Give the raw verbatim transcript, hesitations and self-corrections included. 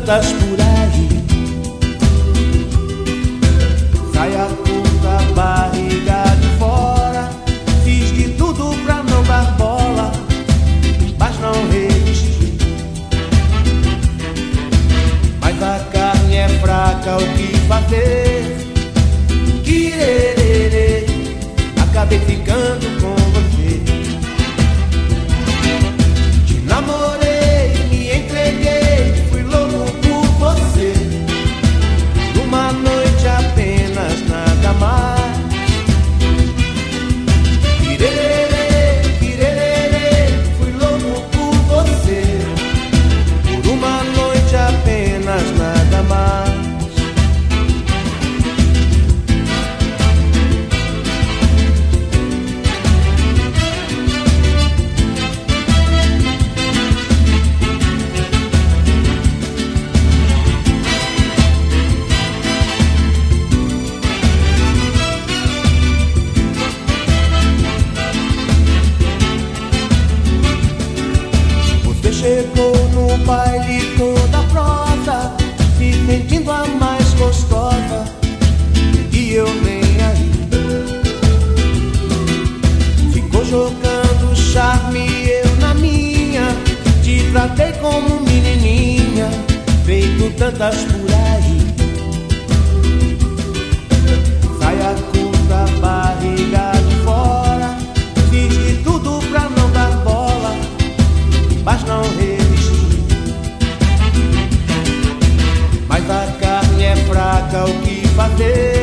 tantas por aí. Saia curta, barriga de fora. Fiz de tudo pra não dar bola, mas não resisti. Mas a carne é fraca, o que fazer? Querer, acabei ficando com você. Te namorei, me entreguei, fui louco por você. Uma noite apenas, nada mais. Querer, querer, fui louco por você. Por uma noite apenas, nada mais. Chegou no baile toda pronta, se sentindo a mais gostosa, e eu nem aí. Ficou jogando charme, eu na minha. Te tratei como menininha, feito tantas por aí. Saia curta, barriga de fora. Fiz de tudo pra não dar bola, mas não resisti. Mas a carne é fraca, o que fazer?